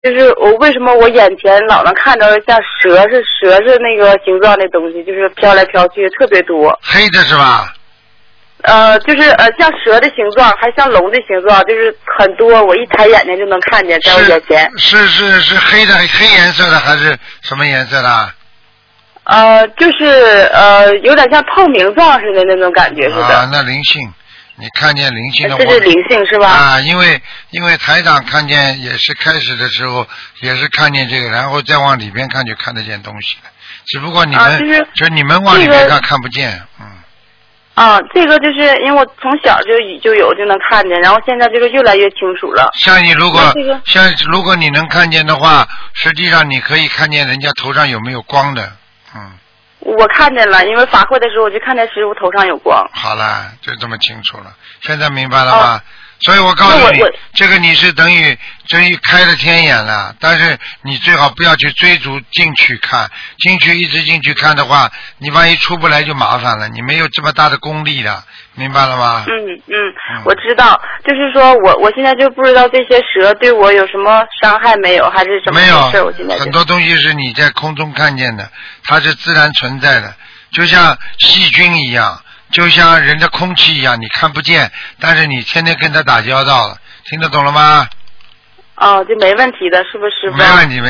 就是我为什么我眼前老能看到像蛇是那个形状的东西，就是飘来飘去特别多。 黑的是吧？ 就是像蛇的形状，还像龙的形状，就是很多，我一抬眼睛就能看见在我眼前。 是黑的，黑颜色的还是什么颜色的？ 就是有点像透明状似的那种感觉似的。 啊，那灵性，你看见灵性的话， 这是灵性是吧？ 啊，因为台长看见也是开始的时候也是看见这个，然后再往里边看就看得见东西了，只不过你们、就你们往里边看不见， 这个就是因为我从小就有就能看见，然后现在就是越来越清楚了。 像你如果你能看见的话，实际上你可以看见人家头上有没有光的， 我看见了，因为法会的时候我就看见师傅头上有光。 好了，就这么清楚了，现在明白了吗？所以我告诉你，这个你是等于开了天眼了，但是你最好不要去追逐进去看，一直进去看的话，你万一出不来就麻烦了，你没有这么大的功力的，明白了吗？ 我知道，就是说我现在就不知道这些蛇对我有什么伤害没有，还是什么事？没有，我现在很多东西是你在空中看见的，它是自然存在的，就像细菌一样。就像人的空气一样，你看不见，但是你天天跟他打交道了，听得懂了吗？ 就没问题的，是不是师傅？ 没问题。